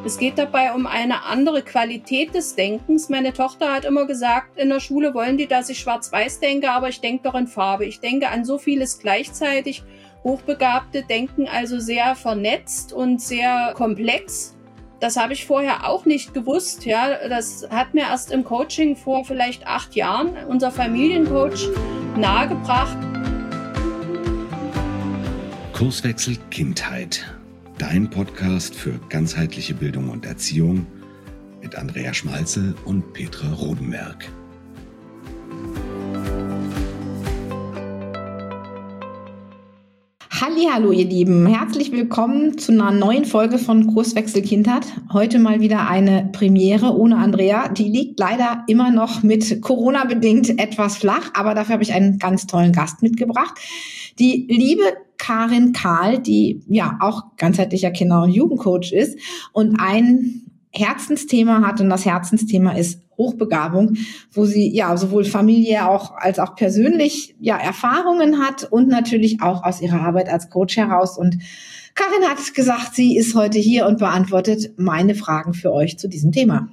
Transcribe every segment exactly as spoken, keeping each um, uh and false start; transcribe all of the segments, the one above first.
Es geht dabei um eine andere Qualität des Denkens. Meine Tochter hat immer gesagt, in der Schule wollen die, dass ich schwarz-weiß denke, aber ich denke doch in Farbe. Ich denke an so vieles gleichzeitig. Hochbegabte denken also sehr vernetzt und sehr komplex. Das habe ich vorher auch nicht gewusst. Ja, das hat mir erst im Coaching vor vielleicht acht Jahren unser Familiencoach nahegebracht. Kurswechsel Kindheit. Dein Podcast für ganzheitliche Bildung und Erziehung mit Andrea Schmalzel und Petra Rodenberg. Hallihallo ihr Lieben, herzlich willkommen zu einer neuen Folge von Kurswechsel Kindheit. Heute mal wieder eine Premiere ohne Andrea. Die liegt leider immer noch mit Corona bedingt etwas flach, aber dafür habe ich einen ganz tollen Gast mitgebracht. Die liebe Karin Kahl, die ja auch ganzheitlicher Kinder- und Jugendcoach ist und ein Herzensthema hat, und das Herzensthema ist Hochbegabung, wo sie ja sowohl familiär auch als auch persönlich ja Erfahrungen hat und natürlich auch aus ihrer Arbeit als Coach heraus. Und Karin hat gesagt, sie ist heute hier und beantwortet meine Fragen für euch zu diesem Thema.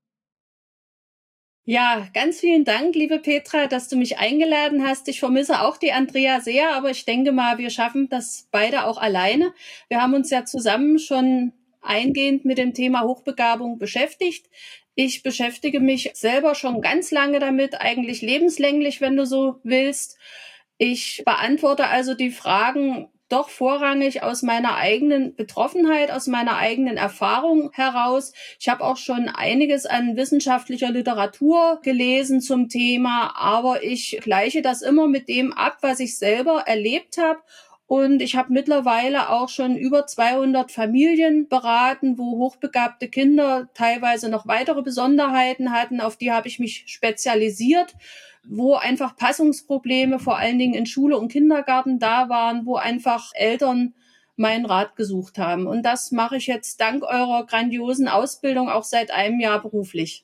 Ja, ganz vielen Dank, liebe Petra, dass du mich eingeladen hast. Ich vermisse auch die Andrea sehr, aber ich denke mal, wir schaffen das beide auch alleine. Wir haben uns ja zusammen schon eingehend mit dem Thema Hochbegabung beschäftigt. Ich beschäftige mich selber schon ganz lange damit, eigentlich lebenslänglich, wenn du so willst. Ich beantworte also die Fragen doch vorrangig aus meiner eigenen Betroffenheit, aus meiner eigenen Erfahrung heraus. Ich habe auch schon einiges an wissenschaftlicher Literatur gelesen zum Thema, aber ich gleiche das immer mit dem ab, was ich selber erlebt habe. Und ich habe mittlerweile auch schon über zweihundert Familien beraten, wo hochbegabte Kinder teilweise noch weitere Besonderheiten hatten. Auf die habe ich mich spezialisiert, wo einfach Passungsprobleme vor allen Dingen in Schule und Kindergarten da waren, wo einfach Eltern meinen Rat gesucht haben. Und das mache ich jetzt dank eurer grandiosen Ausbildung auch seit einem Jahr beruflich.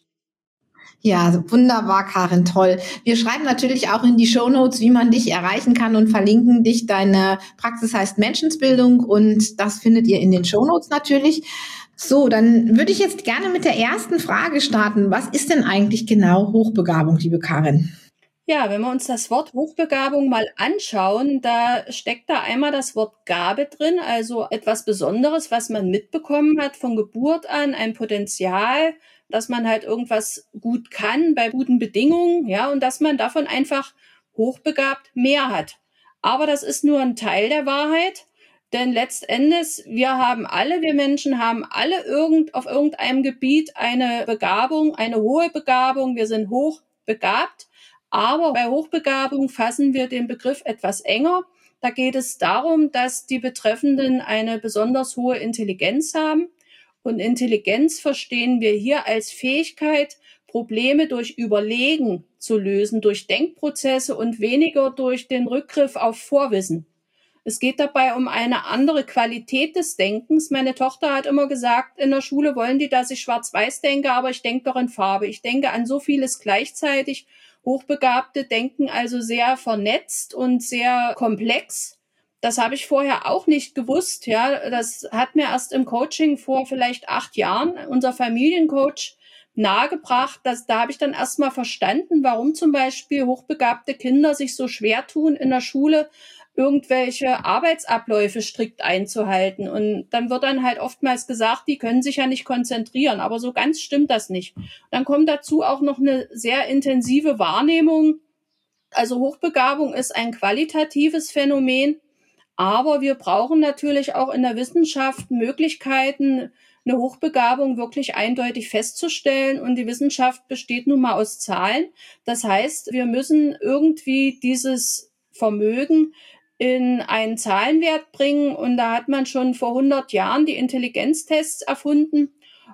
Ja, wunderbar, Karin, toll. Wir schreiben natürlich auch in die Shownotes, wie man dich erreichen kann und verlinken dich. Deine Praxis heißt Menschensbildung und das findet ihr in den Shownotes natürlich. So, dann würde ich jetzt gerne mit der ersten Frage starten. Was ist denn eigentlich genau Hochbegabung, liebe Karin? Ja, wenn wir uns das Wort Hochbegabung mal anschauen, da steckt da einmal das Wort Gabe drin, also etwas Besonderes, was man mitbekommen hat von Geburt an, ein Potenzial, dass man halt irgendwas gut kann bei guten Bedingungen, ja, und dass man davon einfach hochbegabt mehr hat. Aber das ist nur ein Teil der Wahrheit, denn letztendlich, wir haben alle, wir Menschen haben alle irgend, auf irgendeinem Gebiet eine Begabung, eine hohe Begabung, wir sind hochbegabt. Aber bei Hochbegabung fassen wir den Begriff etwas enger. Da geht es darum, dass die Betreffenden eine besonders hohe Intelligenz haben. Und Intelligenz verstehen wir hier als Fähigkeit, Probleme durch Überlegen zu lösen, durch Denkprozesse und weniger durch den Rückgriff auf Vorwissen. Es geht dabei um eine andere Qualität des Denkens. Meine Tochter hat immer gesagt, in der Schule wollen die, dass ich schwarz-weiß denke, aber ich denke doch in Farbe. Ich denke an so vieles gleichzeitig. Hochbegabte denken also sehr vernetzt und sehr komplex. Das habe ich vorher auch nicht gewusst. Ja, das hat mir erst im Coaching vor vielleicht acht Jahren unser Familiencoach nahegebracht. Dass, da habe ich dann erst mal verstanden, warum zum Beispiel hochbegabte Kinder sich so schwer tun, in der Schule irgendwelche Arbeitsabläufe strikt einzuhalten. Und dann wird dann halt oftmals gesagt, die können sich ja nicht konzentrieren. Aber so ganz stimmt das nicht. Dann kommt dazu auch noch eine sehr intensive Wahrnehmung. Also Hochbegabung ist ein qualitatives Phänomen. Aber wir brauchen natürlich auch in der Wissenschaft Möglichkeiten, eine Hochbegabung wirklich eindeutig festzustellen. Und die Wissenschaft besteht nun mal aus Zahlen. Das heißt, wir müssen irgendwie dieses Vermögen in einen Zahlenwert bringen. Und da hat man schon vor hundert Jahren die Intelligenztests erfunden.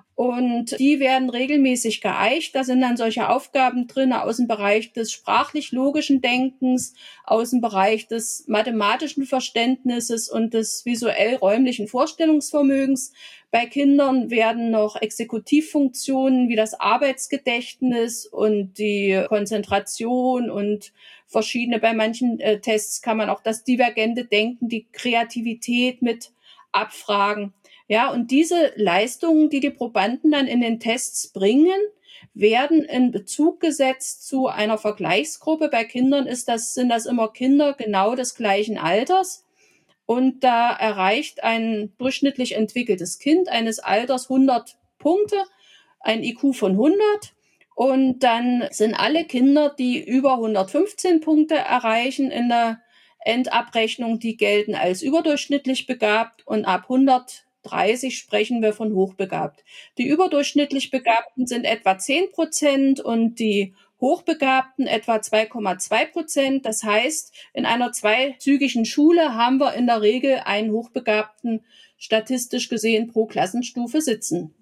Und die werden regelmäßig geeicht. Da sind dann solche Aufgaben drin aus dem Bereich des sprachlich-logischen Denkens, aus dem Bereich des mathematischen Verständnisses und des visuell-räumlichen Vorstellungsvermögens. Bei Kindern werden noch Exekutivfunktionen wie das Arbeitsgedächtnis und die Konzentration und verschiedene, bei manchen äh, Tests kann man auch das divergente Denken, die Kreativität mit abfragen. Ja, und diese Leistungen, die die Probanden dann in den Tests bringen, werden in Bezug gesetzt zu einer Vergleichsgruppe. Bei Kindern ist das, sind das immer Kinder genau des gleichen Alters. Und da erreicht ein durchschnittlich entwickeltes Kind eines Alters hundert Punkte, ein I Q von hundert. Und dann sind alle Kinder, die über hundertfünfzehn Punkte erreichen in der Endabrechnung, die gelten als überdurchschnittlich begabt, und ab hundertdreißig sprechen wir von hochbegabt. Die überdurchschnittlich Begabten sind etwa zehn Prozent und die Hochbegabten etwa zwei Komma zwei Prozent. Das heißt, in einer zweizügigen Schule haben wir in der Regel einen Hochbegabten statistisch gesehen pro Klassenstufe sitzen.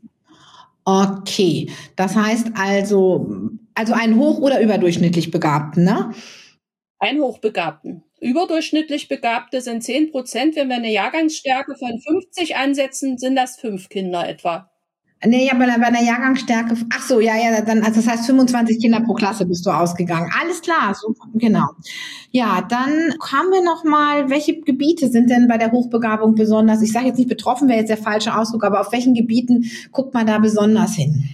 Okay, das heißt also, also einen hoch- oder überdurchschnittlich Begabten, ne? Einen Hochbegabten. Überdurchschnittlich Begabte sind zehn Prozent. Wenn wir eine Jahrgangsstärke von fünfzig ansetzen, sind das fünf Kinder etwa. Nee, ja, bei einer, bei einer Jahrgangsstärke, ach so, ja, ja, dann, also das heißt fünfundzwanzig Kinder pro Klasse bist du ausgegangen. Alles klar, so, genau. Ja, dann haben wir noch mal, welche Gebiete sind denn bei der Hochbegabung besonders, ich sage jetzt nicht betroffen, wäre jetzt der falsche Ausdruck, aber auf welchen Gebieten guckt man da besonders hin?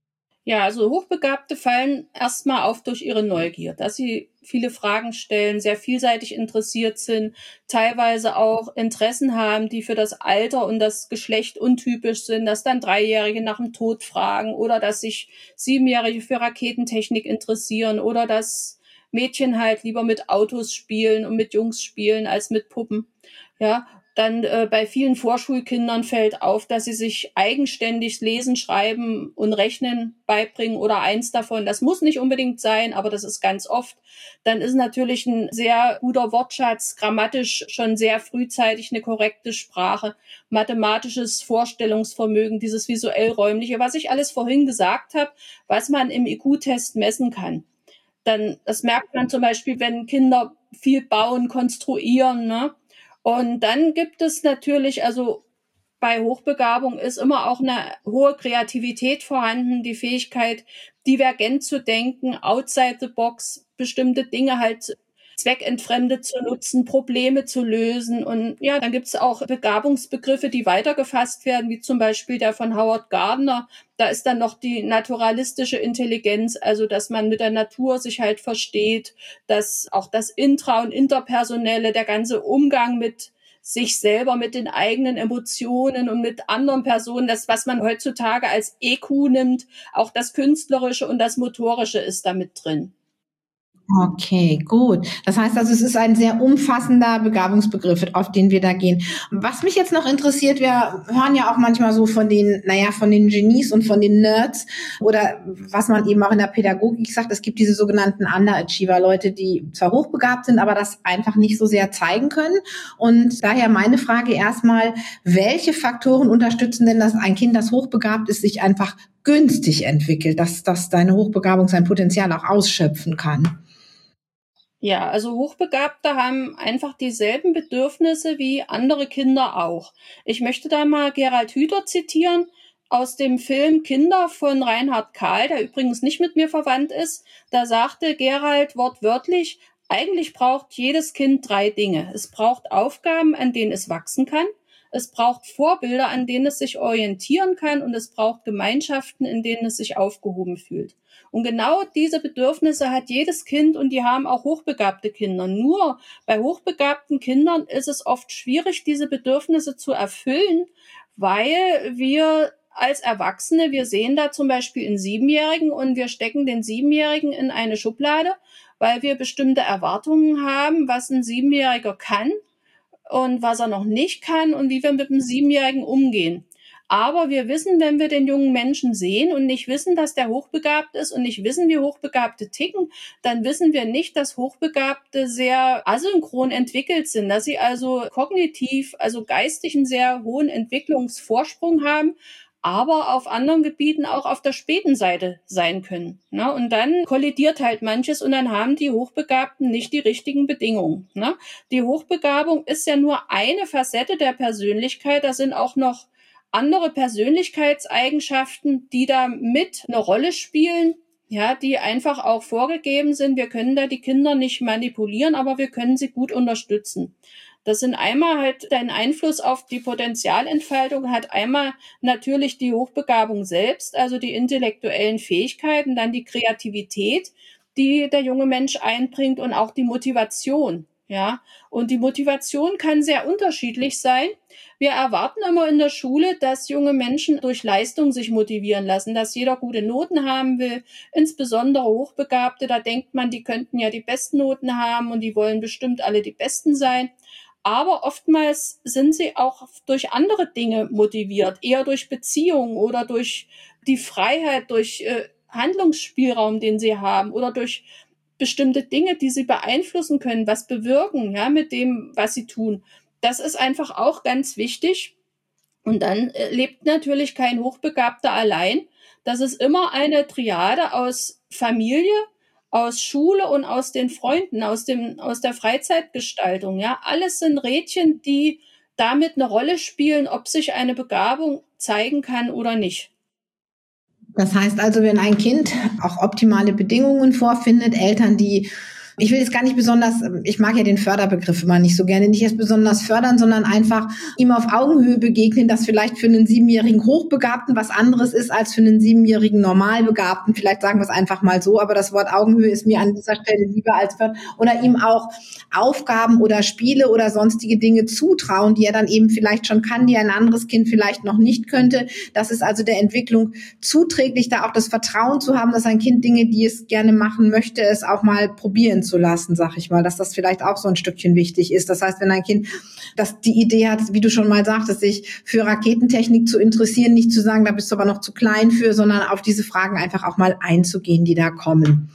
Ja, also Hochbegabte fallen erstmal auf durch ihre Neugier, dass sie viele Fragen stellen, sehr vielseitig interessiert sind, teilweise auch Interessen haben, die für das Alter und das Geschlecht untypisch sind, dass dann Dreijährige nach dem Tod fragen oder dass sich Siebenjährige für Raketentechnik interessieren oder dass Mädchen halt lieber mit Autos spielen und mit Jungs spielen als mit Puppen. Ja, dann äh, bei vielen Vorschulkindern fällt auf, dass sie sich eigenständig Lesen, Schreiben und Rechnen beibringen oder eins davon. Das muss nicht unbedingt sein, aber das ist ganz oft. Dann ist natürlich ein sehr guter Wortschatz, grammatisch schon sehr frühzeitig eine korrekte Sprache, mathematisches Vorstellungsvermögen, dieses visuell-räumliche, was ich alles vorhin gesagt habe, was man im I Q-Test messen kann. Dann, das merkt man zum Beispiel, wenn Kinder viel bauen, konstruieren, ne? Und dann gibt es natürlich, also bei Hochbegabung ist immer auch eine hohe Kreativität vorhanden, die Fähigkeit, divergent zu denken, outside the box, bestimmte Dinge halt zweckentfremdet zu nutzen, Probleme zu lösen. Und ja, dann gibt es auch Begabungsbegriffe, die weitergefasst werden, wie zum Beispiel der von Howard Gardner. Da ist dann noch die naturalistische Intelligenz, also dass man mit der Natur sich halt versteht, dass auch das Intra- und Interpersonelle, der ganze Umgang mit sich selber, mit den eigenen Emotionen und mit anderen Personen, das, was man heutzutage als E Q nimmt, auch das Künstlerische und das Motorische ist da mit drin. Okay, gut. Das heißt also, es ist ein sehr umfassender Begabungsbegriff, auf den wir da gehen. Was mich jetzt noch interessiert, wir hören ja auch manchmal so von den, naja, von den Genies und von den Nerds oder was man eben auch in der Pädagogik sagt, es gibt diese sogenannten Underachiever, Leute, die zwar hochbegabt sind, aber das einfach nicht so sehr zeigen können. Und daher meine Frage erstmal, welche Faktoren unterstützen denn, dass ein Kind, das hochbegabt ist, sich einfach günstig entwickelt, dass, dass deine Hochbegabung sein Potenzial auch ausschöpfen kann? Ja, also Hochbegabte haben einfach dieselben Bedürfnisse wie andere Kinder auch. Ich möchte da mal Gerald Hüther zitieren aus dem Film Kinder von Reinhard Kahl, der übrigens nicht mit mir verwandt ist. Da sagte Gerald wortwörtlich, eigentlich braucht jedes Kind drei Dinge. Es braucht Aufgaben, an denen es wachsen kann. Es braucht Vorbilder, an denen es sich orientieren kann. Und es braucht Gemeinschaften, in denen es sich aufgehoben fühlt. Und genau diese Bedürfnisse hat jedes Kind und die haben auch hochbegabte Kinder. Nur bei hochbegabten Kindern ist es oft schwierig, diese Bedürfnisse zu erfüllen, weil wir als Erwachsene, wir sehen da zum Beispiel einen Siebenjährigen und wir stecken den Siebenjährigen in eine Schublade, weil wir bestimmte Erwartungen haben, was ein Siebenjähriger kann und was er noch nicht kann und wie wir mit dem Siebenjährigen umgehen. Aber wir wissen, wenn wir den jungen Menschen sehen und nicht wissen, dass der hochbegabt ist und nicht wissen, wie Hochbegabte ticken, dann wissen wir nicht, dass Hochbegabte sehr asynchron entwickelt sind, dass sie also kognitiv, also geistig einen sehr hohen Entwicklungsvorsprung haben, aber auf anderen Gebieten auch auf der späten Seite sein können. Ne? Und dann kollidiert halt manches und dann haben die Hochbegabten nicht die richtigen Bedingungen. Ne? Die Hochbegabung ist ja nur eine Facette der Persönlichkeit, da sind auch noch andere Persönlichkeitseigenschaften, die da mit eine Rolle spielen, ja, die einfach auch vorgegeben sind. Wir können da die Kinder nicht manipulieren, aber wir können sie gut unterstützen. Das sind einmal halt dein Einfluss auf die Potenzialentfaltung, hat einmal natürlich die Hochbegabung selbst, also die intellektuellen Fähigkeiten, dann die Kreativität, die der junge Mensch einbringt und auch die Motivation. Ja, und die Motivation kann sehr unterschiedlich sein. Wir erwarten immer in der Schule, dass junge Menschen durch Leistung sich motivieren lassen, dass jeder gute Noten haben will, insbesondere Hochbegabte. Da denkt man, die könnten ja die besten Noten haben und die wollen bestimmt alle die Besten sein. Aber oftmals sind sie auch durch andere Dinge motiviert, eher durch Beziehungen oder durch die Freiheit, durch äh, Handlungsspielraum, den sie haben, oder durch bestimmte Dinge, die sie beeinflussen können, was bewirken, ja, mit dem, was sie tun. Das ist einfach auch ganz wichtig. Und dann äh, lebt natürlich kein Hochbegabter allein. Das ist immer eine Triade aus Familie, aus Schule und aus den Freunden, aus dem, aus der Freizeitgestaltung, ja. Alles sind Rädchen, die damit eine Rolle spielen, ob sich eine Begabung zeigen kann oder nicht. Das heißt also, wenn ein Kind auch optimale Bedingungen vorfindet, Eltern, die, ich will jetzt gar nicht besonders, ich mag ja den Förderbegriff immer nicht so gerne, nicht erst besonders fördern, sondern einfach ihm auf Augenhöhe begegnen, dass vielleicht für einen siebenjährigen Hochbegabten was anderes ist als für einen siebenjährigen Normalbegabten. Vielleicht sagen wir es einfach mal so, aber das Wort Augenhöhe ist mir an dieser Stelle lieber als fördern. Oder ihm auch Aufgaben oder Spiele oder sonstige Dinge zutrauen, die er dann eben vielleicht schon kann, die ein anderes Kind vielleicht noch nicht könnte. Das ist also der Entwicklung zuträglich, da auch das Vertrauen zu haben, dass ein Kind Dinge, die es gerne machen möchte, es auch mal probieren zu lassen, sag ich mal, dass das vielleicht auch so ein Stückchen wichtig ist. Das heißt, wenn ein Kind das die Idee hat, wie du schon mal sagtest, sich für Raketentechnik zu interessieren, nicht zu sagen, da bist du aber noch zu klein für, sondern auf diese Fragen einfach auch mal einzugehen, die da kommen.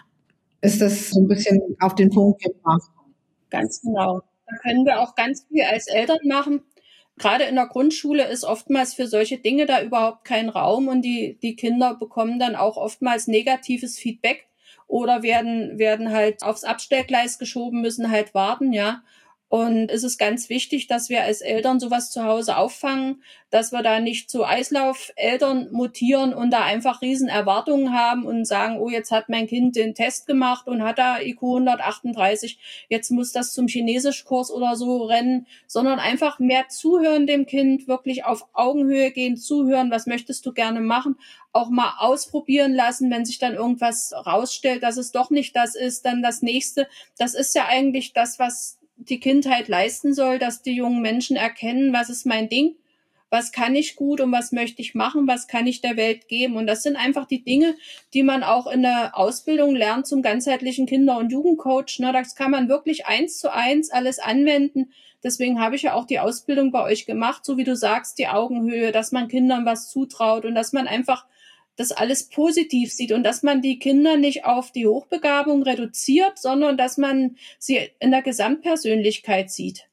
Ist das so ein bisschen auf den Punkt gebracht? Ganz genau. Da können wir auch ganz viel als Eltern machen. Gerade in der Grundschule ist oftmals für solche Dinge da überhaupt kein Raum und die, die Kinder bekommen dann auch oftmals negatives Feedback oder werden, werden halt aufs Abstellgleis geschoben, müssen halt warten, ja. Und es ist ganz wichtig, dass wir als Eltern sowas zu Hause auffangen, dass wir da nicht zu Eislaufeltern mutieren und da einfach riesen Erwartungen haben und sagen, oh, jetzt hat mein Kind den Test gemacht und hat da I Q hundertachtunddreißig, jetzt muss das zum Chinesischkurs oder so rennen, sondern einfach mehr zuhören dem Kind, wirklich auf Augenhöhe gehen, zuhören, was möchtest du gerne machen, auch mal ausprobieren lassen, wenn sich dann irgendwas rausstellt, dass es doch nicht das ist, dann das nächste. Das ist ja eigentlich das, was die Kindheit leisten soll, dass die jungen Menschen erkennen, was ist mein Ding, was kann ich gut und was möchte ich machen, was kann ich der Welt geben. Und das sind einfach die Dinge, die man auch in der Ausbildung lernt zum ganzheitlichen Kinder- und Jugendcoach. Das kann man wirklich eins zu eins alles anwenden. Deswegen habe ich ja auch die Ausbildung bei euch gemacht, so wie du sagst, die Augenhöhe, dass man Kindern was zutraut und dass man einfach das alles positiv sieht und dass man die Kinder nicht auf die Hochbegabung reduziert, sondern dass man sie in der Gesamtpersönlichkeit sieht.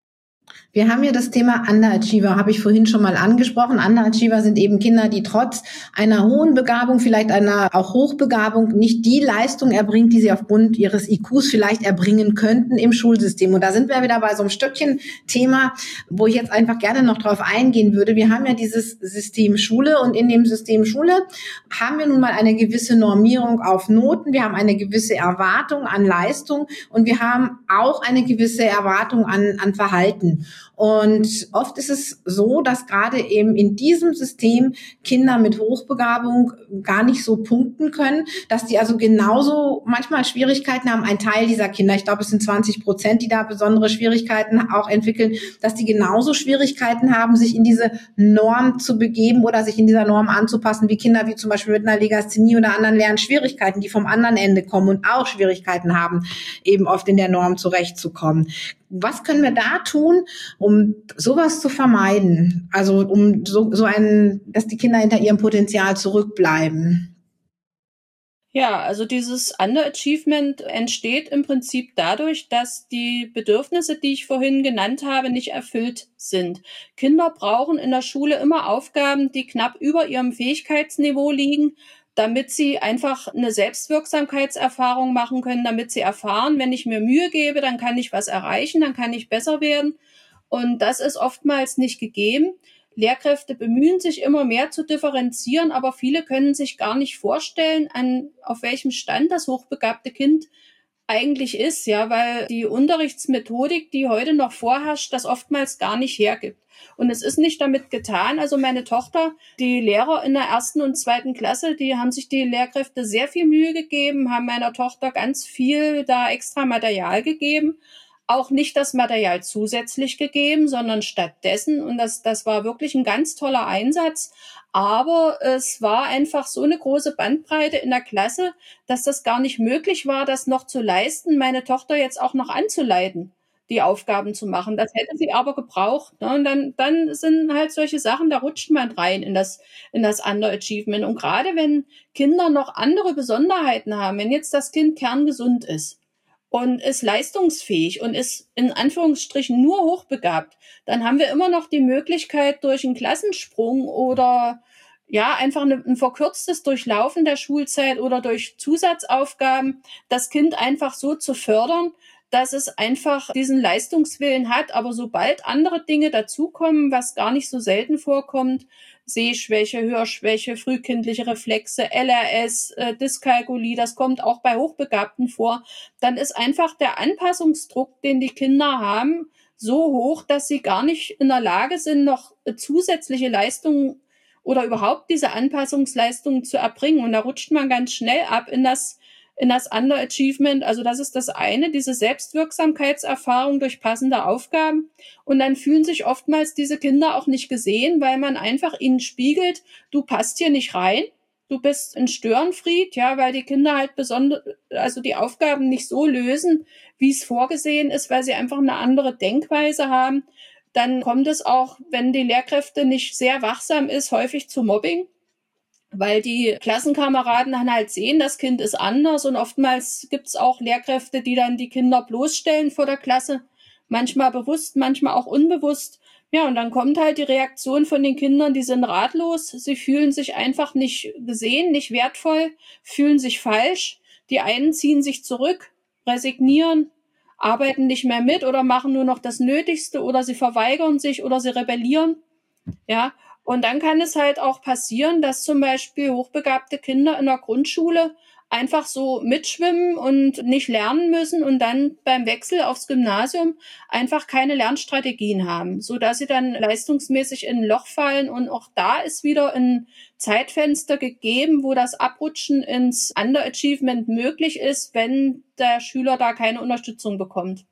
Wir haben ja das Thema Underachiever, habe ich vorhin schon mal angesprochen. Underachiever sind eben Kinder, die trotz einer hohen Begabung, vielleicht einer auch Hochbegabung, nicht die Leistung erbringen, die sie aufgrund ihres I Qs vielleicht erbringen könnten im Schulsystem. Und da sind wir wieder bei so einem Stückchen Thema, wo ich jetzt einfach gerne noch drauf eingehen würde. Wir haben ja dieses System Schule und in dem System Schule haben wir nun mal eine gewisse Normierung auf Noten. Wir haben eine gewisse Erwartung an Leistung und wir haben auch eine gewisse Erwartung an, an Verhalten. Und oft ist es so, dass gerade eben in diesem System Kinder mit Hochbegabung gar nicht so punkten können, dass die also genauso manchmal Schwierigkeiten haben, ein Teil dieser Kinder, ich glaube es sind zwanzig Prozent, die da besondere Schwierigkeiten auch entwickeln, dass die genauso Schwierigkeiten haben, sich in diese Norm zu begeben oder sich in dieser Norm anzupassen, wie Kinder wie zum Beispiel mit einer Legasthenie oder anderen Lernschwierigkeiten, die vom anderen Ende kommen und auch Schwierigkeiten haben, eben oft in der Norm zurechtzukommen. Was können wir da tun, um sowas zu vermeiden? Also um so, so ein, dass die Kinder hinter ihrem Potenzial zurückbleiben? Ja, also dieses Underachievement entsteht im Prinzip dadurch, dass die Bedürfnisse, die ich vorhin genannt habe, nicht erfüllt sind. Kinder brauchen in der Schule immer Aufgaben, die knapp über ihrem Fähigkeitsniveau liegen, damit sie einfach eine Selbstwirksamkeitserfahrung machen können, damit sie erfahren, wenn ich mir Mühe gebe, dann kann ich was erreichen, dann kann ich besser werden. Und das ist oftmals nicht gegeben. Lehrkräfte bemühen sich immer mehr zu differenzieren, aber viele können sich gar nicht vorstellen, an auf welchem Stand das hochbegabte Kind eigentlich ist, ja, weil die Unterrichtsmethodik, die heute noch vorherrscht, das oftmals gar nicht hergibt. Und es ist nicht damit getan. Also meine Tochter, die Lehrer in der ersten und zweiten Klasse, die haben sich die Lehrkräfte sehr viel Mühe gegeben, haben meiner Tochter ganz viel da extra Material gegeben. Auch nicht das Material zusätzlich gegeben, sondern stattdessen. Und das, das war wirklich ein ganz toller Einsatz. Aber es war einfach so eine große Bandbreite in der Klasse, dass das gar nicht möglich war, das noch zu leisten, meine Tochter jetzt auch noch anzuleiten, die Aufgaben zu machen. Das hätte sie aber gebraucht. Ne? Und dann, dann sind halt solche Sachen, da rutscht man rein in das, in das Underachievement. Und gerade wenn Kinder noch andere Besonderheiten haben, wenn jetzt das Kind kerngesund ist und ist leistungsfähig und ist in Anführungsstrichen nur hochbegabt, dann haben wir immer noch die Möglichkeit, durch einen Klassensprung oder ja einfach eine, ein verkürztes Durchlaufen der Schulzeit oder durch Zusatzaufgaben das Kind einfach so zu fördern, dass es einfach diesen Leistungswillen hat. Aber sobald andere Dinge dazukommen, was gar nicht so selten vorkommt, Sehschwäche, Hörschwäche, frühkindliche Reflexe, L R S, äh, Dyskalkulie, das kommt auch bei Hochbegabten vor, dann ist einfach der Anpassungsdruck, den die Kinder haben, so hoch, dass sie gar nicht in der Lage sind, noch äh, zusätzliche Leistungen oder überhaupt diese Anpassungsleistungen zu erbringen. Und da rutscht man ganz schnell ab in das in das Underachievement. Also das ist das eine, diese Selbstwirksamkeitserfahrung durch passende Aufgaben. Und dann fühlen sich oftmals diese Kinder auch nicht gesehen, weil man einfach ihnen spiegelt, du passt hier nicht rein, du bist ein Störenfried, ja, weil die Kinder halt besonders, also die Aufgaben nicht so lösen, wie es vorgesehen ist, weil sie einfach eine andere Denkweise haben. Dann kommt es auch, wenn die Lehrkräfte nicht sehr wachsam ist, häufig zu Mobbing, weil die Klassenkameraden dann halt sehen, das Kind ist anders, und oftmals gibt's auch Lehrkräfte, die dann die Kinder bloßstellen vor der Klasse, manchmal bewusst, manchmal auch unbewusst. Ja, und dann kommt halt die Reaktion von den Kindern, die sind ratlos, sie fühlen sich einfach nicht gesehen, nicht wertvoll, fühlen sich falsch. Die einen ziehen sich zurück, resignieren, arbeiten nicht mehr mit oder machen nur noch das Nötigste oder sie verweigern sich oder sie rebellieren. Ja, und dann kann es halt auch passieren, dass zum Beispiel hochbegabte Kinder in der Grundschule einfach so mitschwimmen und nicht lernen müssen und dann beim Wechsel aufs Gymnasium einfach keine Lernstrategien haben, so dass sie dann leistungsmäßig in ein Loch fallen. Und auch da ist wieder ein Zeitfenster gegeben, wo das Abrutschen ins Underachievement möglich ist, wenn der Schüler da keine Unterstützung bekommt.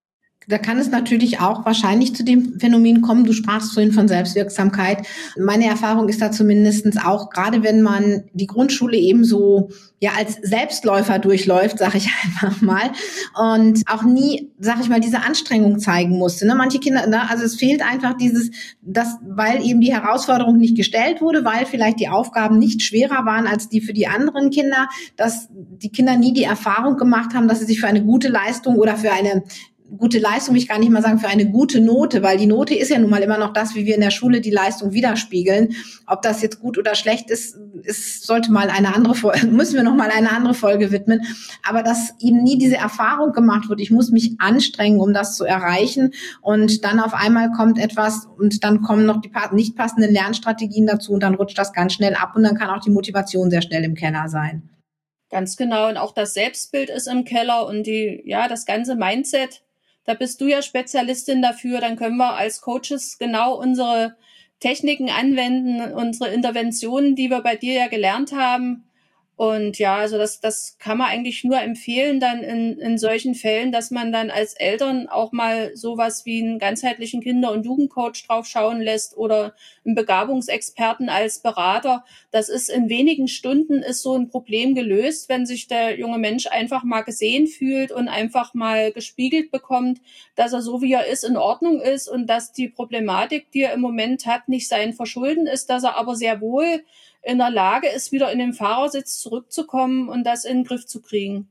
Da kann es natürlich auch wahrscheinlich zu dem Phänomen kommen, du sprachst vorhin von Selbstwirksamkeit. Meine Erfahrung ist da zumindest auch, gerade wenn man die Grundschule eben so ja als Selbstläufer durchläuft, sag ich einfach mal, und auch nie, sag ich mal, diese Anstrengung zeigen musste. Ne? Manche Kinder, ne? Also es fehlt einfach dieses, das, weil eben die Herausforderung nicht gestellt wurde, weil vielleicht die Aufgaben nicht schwerer waren als die für die anderen Kinder, dass die Kinder nie die Erfahrung gemacht haben, dass sie sich für eine gute Leistung oder für eine gute Leistung, will ich gar nicht mal sagen, für eine gute Note, weil die Note ist ja nun mal immer noch das, wie wir in der Schule die Leistung widerspiegeln. Ob das jetzt gut oder schlecht ist, ist sollte mal eine andere Folge, müssen wir noch mal eine andere Folge widmen. Aber dass eben nie diese Erfahrung gemacht wird, ich muss mich anstrengen, um das zu erreichen, und dann auf einmal kommt etwas und dann kommen noch die nicht passenden Lernstrategien dazu und dann rutscht das ganz schnell ab und dann kann auch die Motivation sehr schnell im Keller sein. Ganz genau, und auch das Selbstbild ist im Keller und die, ja, das ganze Mindset. Da bist du ja Spezialistin dafür, dann können wir als Coaches genau unsere Techniken anwenden, unsere Interventionen, die wir bei dir ja gelernt haben. Und ja, also das, das kann man eigentlich nur empfehlen dann in, in solchen Fällen, dass man dann als Eltern auch mal sowas wie einen ganzheitlichen Kinder- und Jugendcoach drauf schauen lässt oder einen Begabungsexperten als Berater. Das ist in wenigen Stunden ist so ein Problem gelöst, wenn sich der junge Mensch einfach mal gesehen fühlt und einfach mal gespiegelt bekommt, dass er so wie er ist in Ordnung ist und dass die Problematik, die er im Moment hat, nicht sein Verschulden ist, dass er aber sehr wohl in der Lage ist, wieder in den Fahrersitz zurückzukommen und das in den Griff zu kriegen.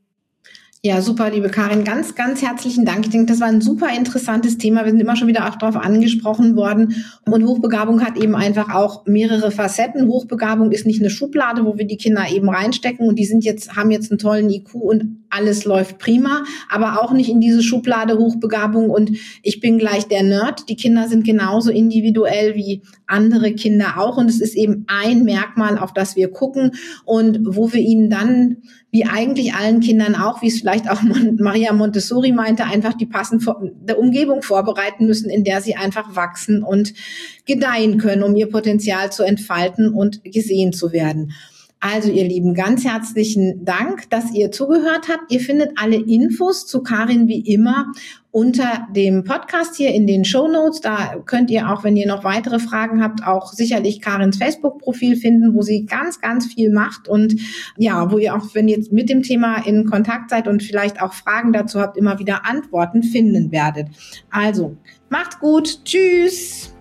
Ja, super, liebe Karin. Ganz, ganz herzlichen Dank. Ich denke, das war ein super interessantes Thema. Wir sind immer schon wieder auch darauf angesprochen worden. Und Hochbegabung hat eben einfach auch mehrere Facetten. Hochbegabung ist nicht eine Schublade, wo wir die Kinder eben reinstecken und die sind jetzt, haben jetzt einen tollen I Q und alles läuft prima, aber auch nicht in diese Schublade Hochbegabung und ich bin gleich der Nerd. Die Kinder sind genauso individuell wie andere Kinder auch und es ist eben ein Merkmal, auf das wir gucken und wo wir ihnen dann, wie eigentlich allen Kindern auch, wie es vielleicht auch Maria Montessori meinte, einfach die passende Umgebung vorbereiten müssen, in der sie einfach wachsen und gedeihen können, um ihr Potenzial zu entfalten und gesehen zu werden. Also ihr Lieben, ganz herzlichen Dank, dass ihr zugehört habt. Ihr findet alle Infos zu Karin wie immer unter dem Podcast hier in den Shownotes. Da könnt ihr auch, wenn ihr noch weitere Fragen habt, auch sicherlich Karins Facebook-Profil finden, wo sie ganz, ganz viel macht und ja, wo ihr auch, wenn ihr jetzt mit dem Thema in Kontakt seid und vielleicht auch Fragen dazu habt, immer wieder Antworten finden werdet. Also, macht's gut. Tschüss.